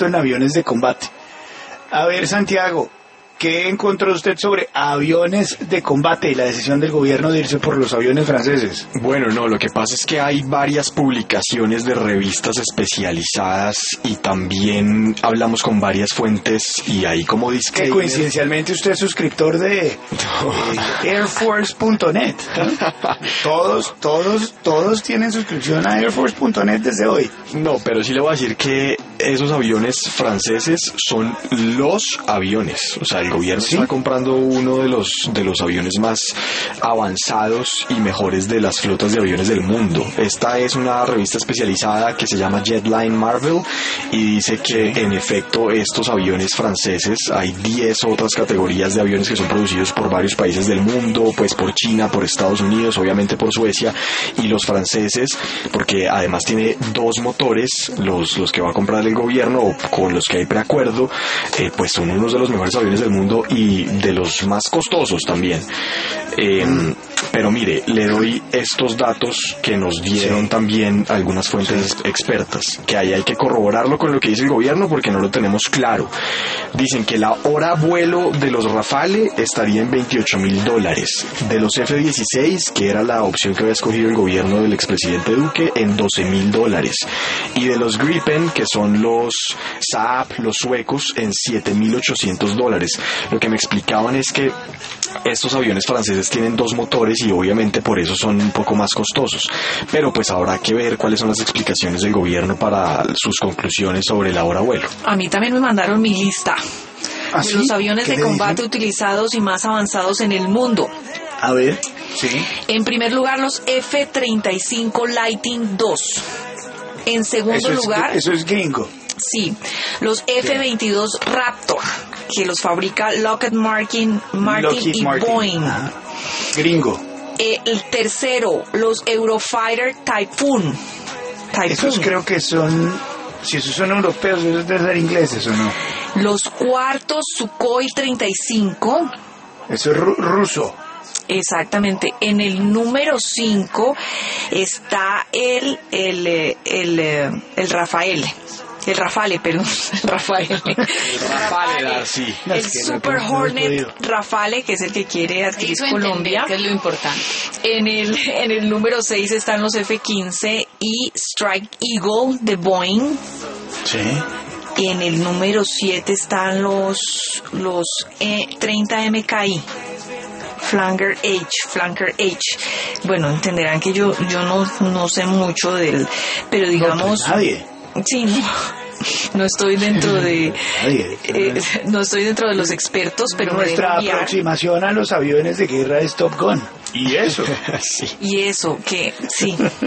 experto en aviones de combate. A ver, Santiago, ¿qué encontró usted sobre aviones de combate y la decisión del gobierno de irse por los aviones franceses? Bueno, no, lo que pasa es que hay varias publicaciones de revistas especializadas y también hablamos con varias fuentes y ahí como Que disclaimer... coincidencialmente usted es suscriptor de airforce.net. Todos tienen suscripción a airforce.net desde hoy. No, pero sí le voy a decir que esos aviones franceses son los aviones. O sea, el gobierno está comprando uno de los aviones más avanzados y mejores de las flotas de aviones del mundo. Esta es una revista especializada que se llama Jetline Marvel y dice que en efecto estos aviones franceses, hay 10 otras categorías de aviones que son producidos por varios países del mundo, pues por China, por Estados Unidos, obviamente por Suecia, y los franceses, porque además tiene 2 motores, los que va a comprar el gobierno o con los que hay preacuerdo, pues son unos de los mejores aviones del mundo y de los más costosos también. Pero mire, le doy estos datos que nos dieron también algunas fuentes expertas, que ahí hay que corroborarlo con lo que dice el gobierno porque no lo tenemos claro. Dicen que la hora vuelo de los Rafale estaría en $28,000, de los F-16, que era la opción que había escogido el gobierno del expresidente Duque, en $12,000, y de los Gripen, que son los Saab, los suecos, en $7,800. Lo que me explicaban es que estos aviones franceses tienen 2 motores y obviamente por eso son un poco más costosos, pero pues habrá que ver cuáles son las explicaciones del gobierno para sus conclusiones sobre la hora vuelo. A mí también me mandaron mi lista ¿Ah, de sí? los aviones ¿Qué de le combate dicen? utilizados y más avanzados en el mundo. A ver, sí. En primer lugar, los F-35 Lightning II. En segundo lugar, Eso es gringo. sí, los F-22 Raptor, que los fabrica Lockheed Martin Lockheed y Martin. Boeing. Ajá. Gringo. El tercero, los Eurofighter Typhoon. Esos creo que son... Si esos son europeos, esos deben ser ingleses, ¿o no? Los cuartos, Sukhoi 35. Eso es ruso. Exactamente. En el número 5 está el Rafael. El Rafale, perdón. El Rafael. Rafale, sí. No, El es que Super no he Hornet podido. Rafale, que es el que quiere adquirir Hizo Colombia. entender que es lo importante. En el número 6 están los F-15 y Strike Eagle de Boeing. Sí. Y en el número 7 están los 30 MKI. Flanker H. Bueno, entenderán que yo no sé mucho del, pero digamos, No, pues nadie. sí, no estoy dentro de Nadie. no estoy dentro de los expertos, pero me Nuestra dejo guiar. aproximación a los aviones de guerra es Top Gun. Y eso. Sí. Y eso, que sí.